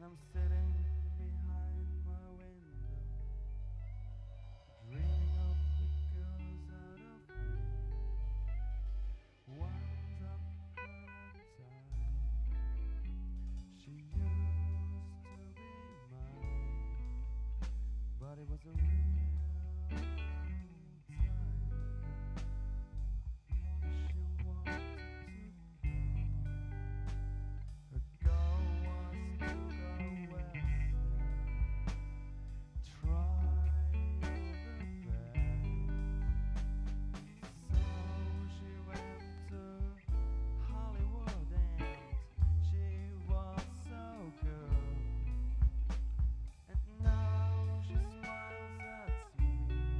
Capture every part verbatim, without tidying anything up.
I'm sitting behind my window, dreaming of the girls out of reach. Once upon a time, she used to be mine, but it was a real time ago. She wanted to her goal was to go western, try the best. So she went to Hollywood and she was so good. And now she smiles at me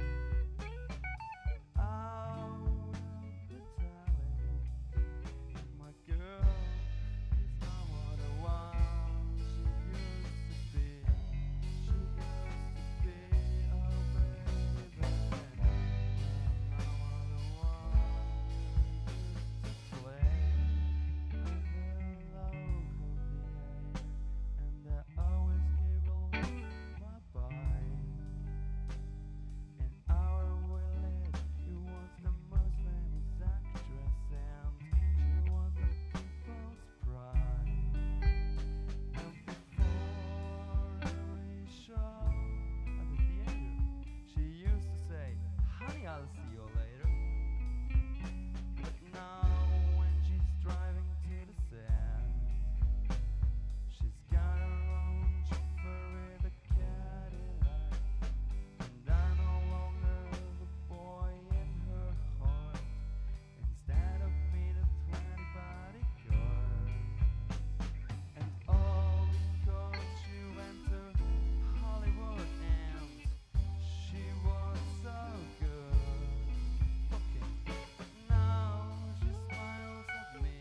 out of the telly. My girl is not what I want. She used to be. She used to be. Oh baby, I'm not what I want. Used to play on the local theater, and I always gave a look my bike. And our Willie, he was the most famous actress, and she was the people's pride. And before every show at the theater, she used to say, "Honey, I'll see you later." But now when she's driving to the set, she's got her own chauffeur with a Cadillac. And I'm no longer the boy in her heart. Instead of me, the twenty bodyguard. And all because she went to Hollywood and she was so good. Fucking. But now she smiles at me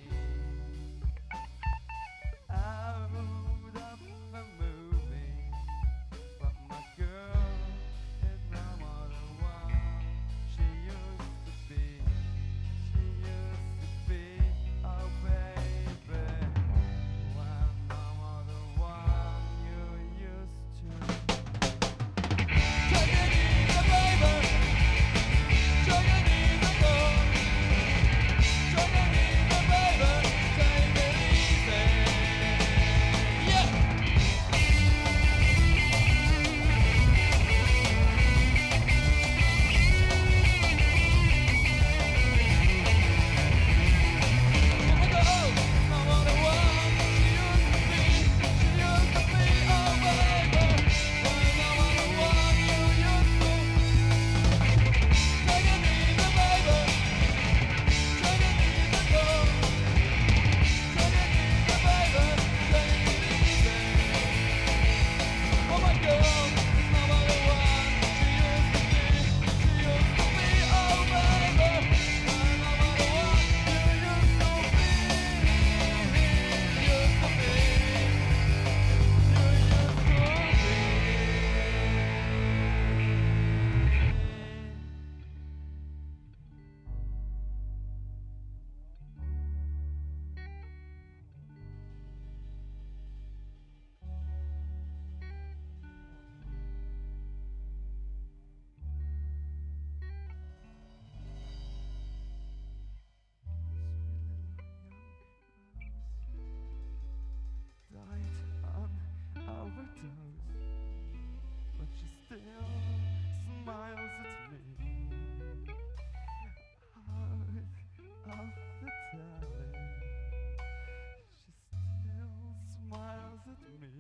out of a movie. But my girl is not what I want. She used to be. She used to be. Oh baby, well, I'm not what I want. You used to. Take it easy, baby. Take it easy, girl. Take it easy, baby. Take it easy. Yeah. My girl, not what I want. She used to be. She used to be. Oh baby, well, not what I want. You used to. Take it easy, baby. Take it easy, girl. Take it easy, baby. Take it easy. Oh my girl, not what I want. She used to be. She used to be. Oh baby, well, not what I want. You used to be. Used to be. You used to died on overdose, but she still smiles at me out of the telly. She still smiles at me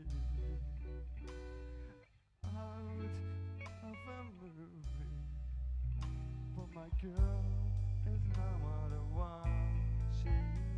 out of a movie. But my girl is not what I want. She